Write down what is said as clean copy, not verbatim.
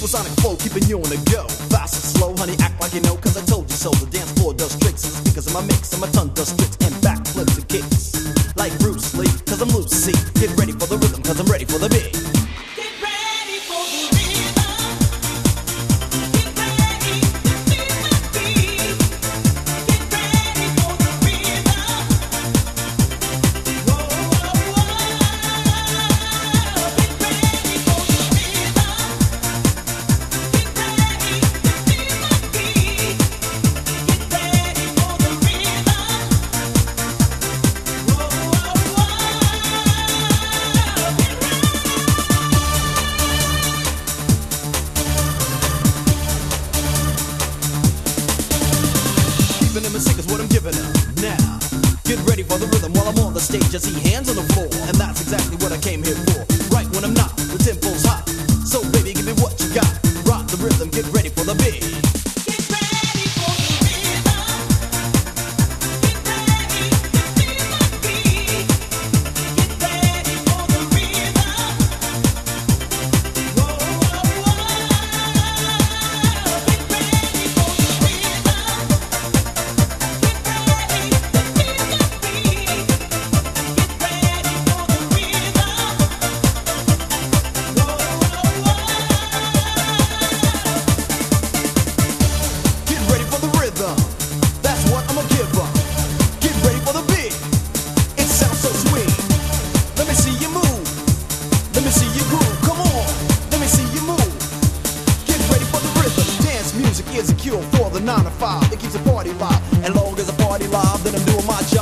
Supersonic flow, keeping you on the go. Fast and slow, honey, act like you know, cause I told you so. The dance floor does tricks, and the speakers in my mix, and my tongue does tricks and backflips and kicks. Like Bruce Lee, cause I'm loose, see. Get ready for the rhythm, cause I'm ready for the beat. Now, get ready for the rhythm while I'm on the stage. I see hands on the floor, and that's exactly what I came here for. Right when I'm not, the tempo's hot. So baby, give me what you got. Rock the rhythm, get ready for the beat. Is a cure for the 9 to 5. It keeps the party live. And long as the party live, then I'm doing my job.